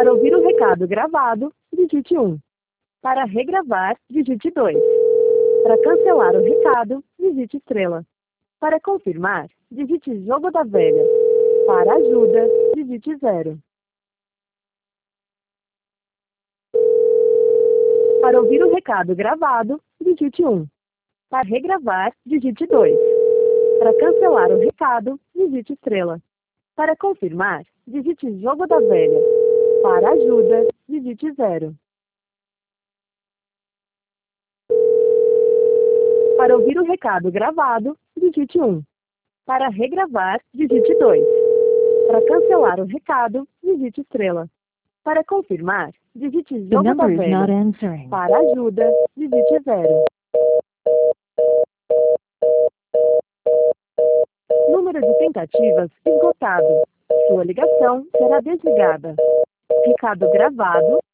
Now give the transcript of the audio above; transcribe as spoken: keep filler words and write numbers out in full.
Para ouvir o recado gravado, digite um. Para regravar, digite dois. Para cancelar o recado, digite estrela. Para confirmar, digite jogo da velha. Para ajuda, digite zero. Para ouvir o recado gravado, digite um. Para regravar, digite dois. Para cancelar o recado, digite estrela. Para confirmar, digite jogo da velha. Para ajuda, digite zero. Para ouvir o recado gravado, digite um. Para regravar, digite dois. Para cancelar o recado, digite estrela. Para confirmar, digite The jogo da number is not velha. answering. Para ajuda, digite zero. Número de tentativas esgotado. Sua ligação será desligada. Recado gravado.